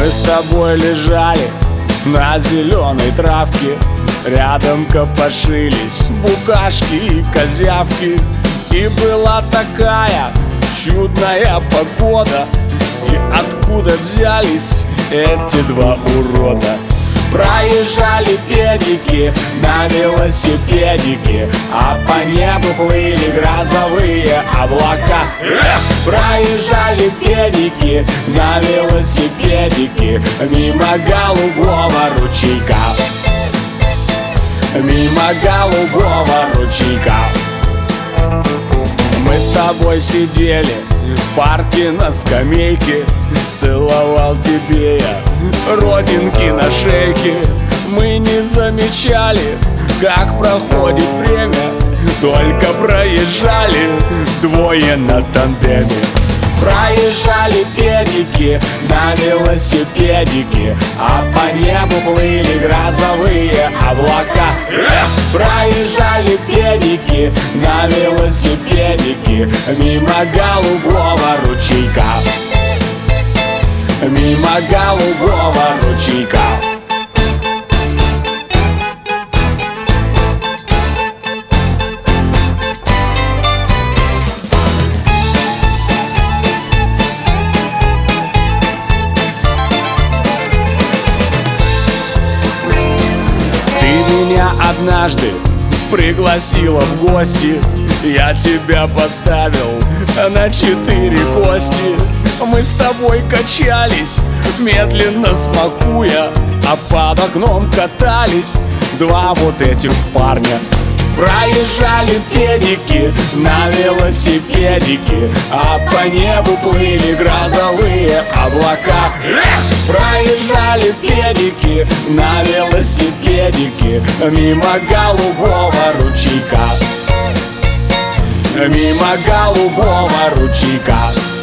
Мы с тобой лежали на зеленой травке, рядом копошились букашки и козявки. И была такая чудная погода, и откуда взялись эти два урода? Проезжали педики на велосипедике, а по небу плыли грозовые облака. Проезжали педики на велосипедике мимо голубого ручейка, мимо голубого ручейка. Мы с тобой сидели в парке на скамейке, целовал тебе я родинки на шейке. Мы не замечали, как проходит время, только проезжали двое на тандеме. Проезжали педики на велосипедике, а по небу плыли грозовые облака. Проезжали педики на велосипедике мимо голубого ручейка, мимо голубого ручейка. Меня однажды пригласила в гости, я тебя поставил на 4 кости. Мы с тобой качались, медленно смакуя, а под окном катались два вот этих парня. Проезжали педики на велосипедике, а по небу плыли грозовые облака. Проезжали педики на велосипедике мимо голубого ручейка, мимо голубого ручейка.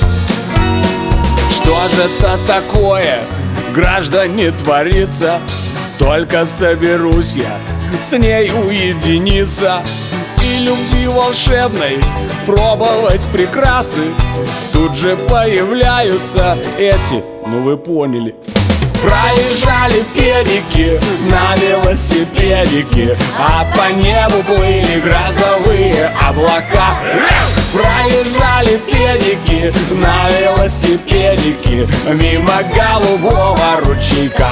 Что же это такое, граждане, творится? Только соберусь я с ней уединиться и любви волшебной пробовать прекрасы. Тут же появляются эти, ну вы поняли. Проезжали педики на велосипедике, а по небу плыли грозовые облака. Проезжали педики на велосипедике мимо голубого ручейка,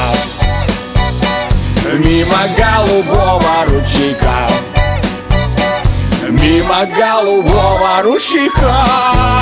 мимо голубого ручейка, мимо голубого ручейка.